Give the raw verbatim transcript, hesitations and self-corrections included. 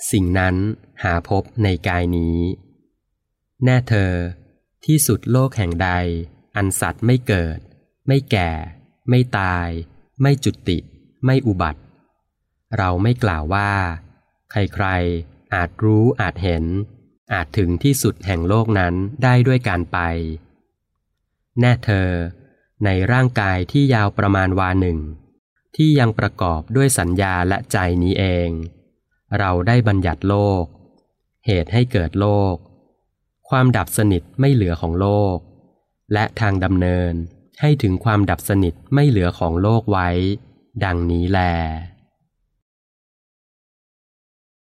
สิ่งนั้นหาพบในกายนี้แน่เธอที่สุดโลกแห่งใดอันสัตว์ไม่เกิดไม่แก่ไม่ตายไม่จุติไม่อุบัติเราไม่กล่าวว่าใครๆอาจรู้อาจเห็นอาจถึงที่สุดแห่งโลกนั้นได้ด้วยการไปแน่เธอในร่างกายที่ยาวประมาณวาหนึ่งที่ยังประกอบด้วยสัญญาและใจนี้เองเราได้บัญญัติโลกเหตุให้เกิดโลกความดับสนิทไม่เหลือของโลกและทางดำเนินให้ถึงความดับสนิทไม่เหลือของโลกไว้ดังนี้แล